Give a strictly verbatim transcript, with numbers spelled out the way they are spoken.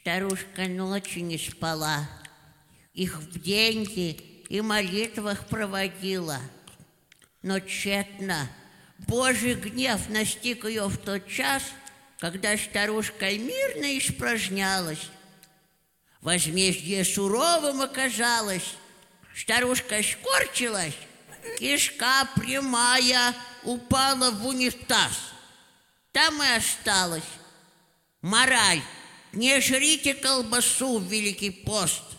Старушка ночью не спала, их в деньги и молитвах проводила. Но тщетно. Божий гнев настиг ее в тот час, когда старушка мирно испражнялась. Возмездие суровым оказалось. Старушка скорчилась, кишка прямая упала в унитаз. Там и осталась. Мораль: не жрите колбасу в Великий пост.